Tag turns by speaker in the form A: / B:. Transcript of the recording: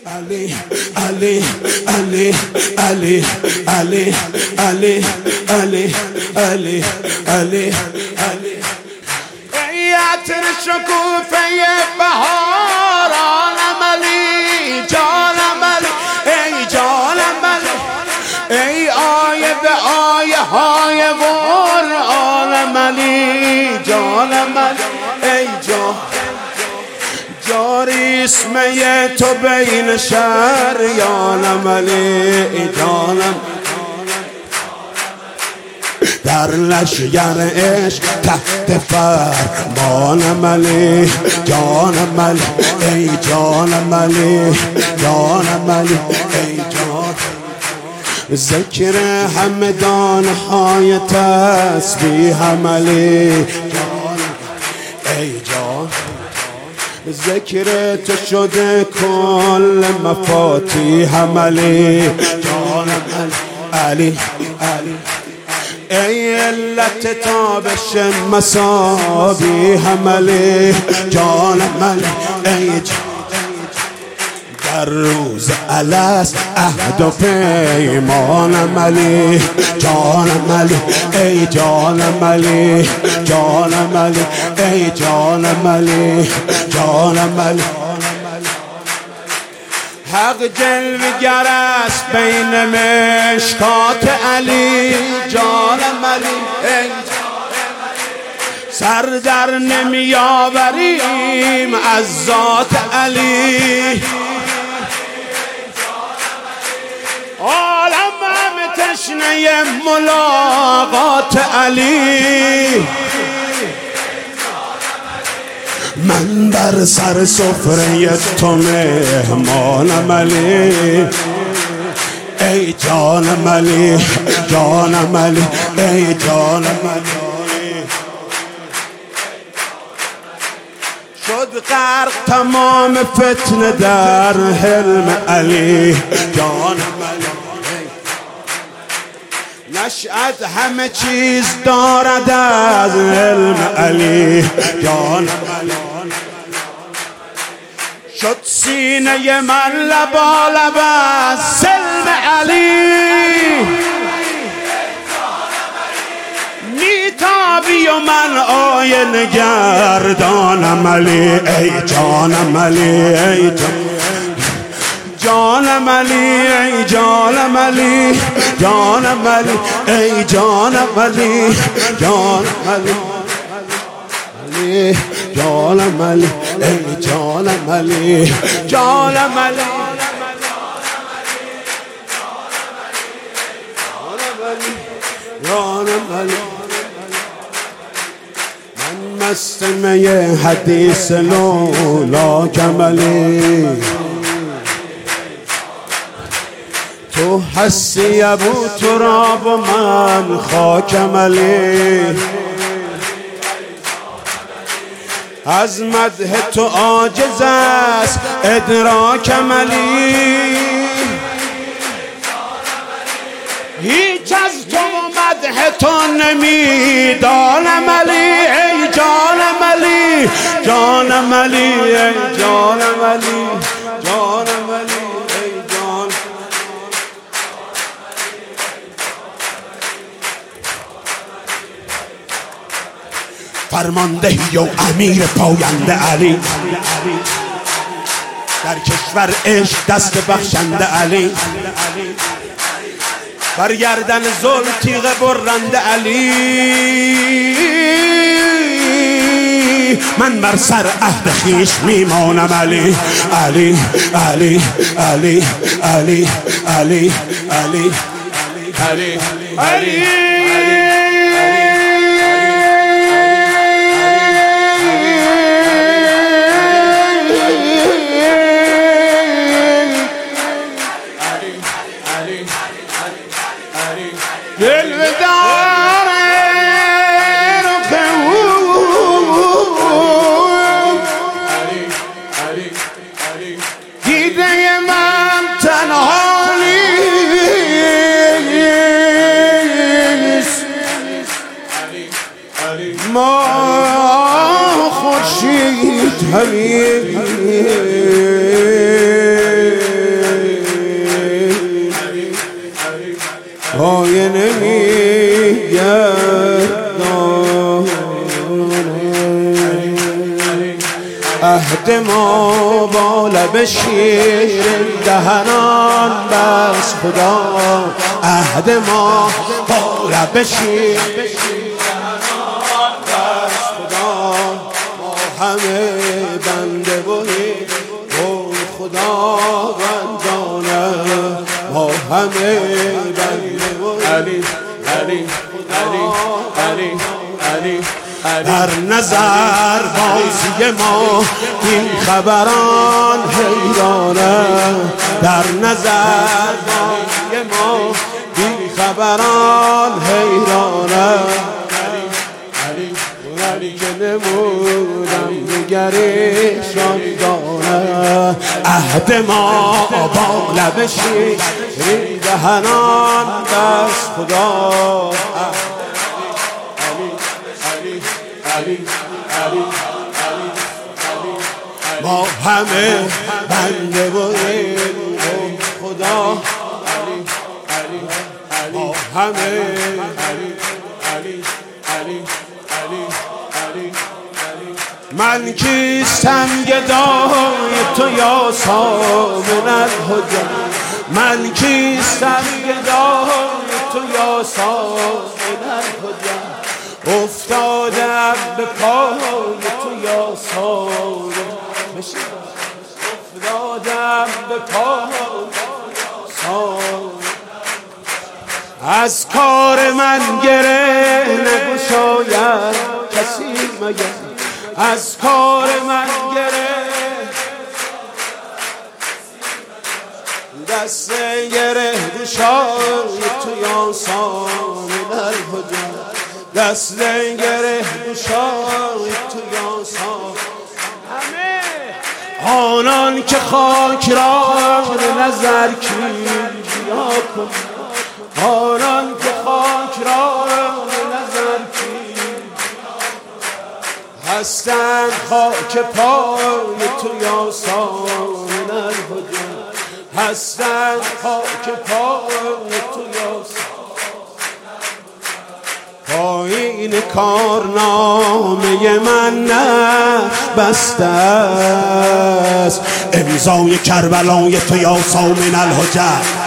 A: علی علی علی علی علی علی علی علی علی علی ای عطر شکوفه بهار عالم علی جانم علی ای جانم علی ای آیه به آیه های قرآنم علی جانم علی ای جان جاری اسمه تو بین شریانم علی جانم در لشگر عشق تحت فرمانم علی جانم علی ای جانم علی جانم علی ای جان ذکر همدان های تسبیحم علی جانم ای جان ذکر تو شده کل مفاتیحم علی جانم علی علی ای علت تابش مصابیحم علی جانم علی ای در روز الست عهد و پیمانم علی جانم علی ای جانم علی جانم علی ای جانم علی جانم علی حق جلوگر است بین مشکات علی جانم علی ای سر در نمی آوریم از ذات علی عالم هم تشنه ملاقات علی من بر سر سفره تو مهمانم علی ای جانم علی جانم علی ای جانم علی شد غرق تمام فتنه در حلم علی جانم علی نشأت همه چیز دارد از علم علی جانم علی شد سینه من لبالب از سلم علی میتابی و من آینه گردانم علی ای جانم علی ای جانم علی ای جانم علی جانم علی ای جانم علی جانم علی جانم علی ای جانم علی جانم علی جانم علی من مست می حدیث لولا کملی تو هستی ابو تراب و من خاکم علی از مدح تو عاجز است ادراکم علی هیچ از تو و مدح تو نمیدانم علی ای جانم علی جانم علی ای جانم علی جانم علی ای جان فرماندهی و امیر پاینده علی در کشور عشق دست بخشنده علی بر گردن ظلم تیغ برنده علی من بر سر عهد خویش میمانم علی علی علی علی علی علی علی علی علی دیده من تنها نیست ما خورشید همین عهد ما با لب شیرین دهنان بس خدا، عهد ما با لب شیرین دهنان بس خدا. ما همه بنده بودیم خدا بندانه، ما همه بنده بودیم علی علی علی علی. در نظر بازی ما این خبران حیرانه، در نظر بازی ما این خبران حیرانه. علی که نمودم نگریشان دانه، عهد ما با لب شیرین دهنان بس خدا. ما همه بنده بودیم خدا، ما همه من کیستم گدای تو یا سامن الهدی، من کیستم گدای تو یا سامن الهدی. افتادم به پای تو یا سامن، افتادم به پای سامن. از کار من گره نگشاید کسی مگر، از کار من گره دست گره گشای تو یا سامن الهدی، دست گره گشای تو یا سامن. آنان که خاک را نظر کیا کن، آنان که خاک را نظر هستند خاک پای تو یا سامن الهدی، هستند خاک پای تو یا سامن. پایین کارنامه من نقش بسته است، امضای کربلای تو یا سامن الهدی.